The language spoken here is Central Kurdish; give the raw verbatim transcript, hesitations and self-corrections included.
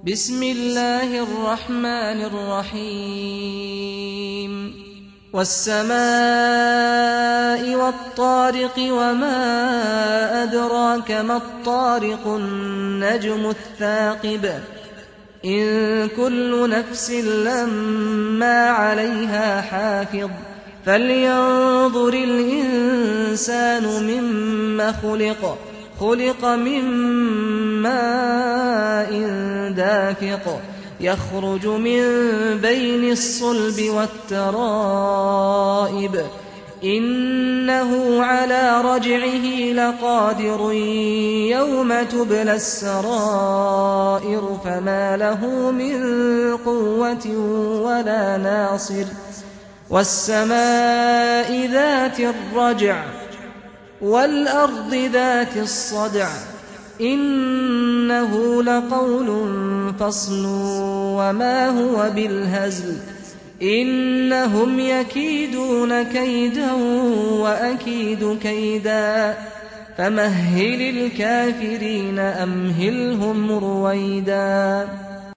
بسم الله الرحمن الرحيم والسماء والطارق وما أدراك ما الطارق النجم الثاقب إن كل نفس لما عليها حافظ فلينظر الإنسان مما خلق خلق من ماء دافق يخرج من بين الصلب والترائب إنه على رجعه لقادر يوم تبلى السرائر فما له من قوة ولا ناصر والسماء ذات الرجع والأرض ذات الصدع إنه لقول فصل وما هو بالهزل إنهم يكيدون كيدا وأكيد كيدا فمهل الكافرين أمهلهم رويدا.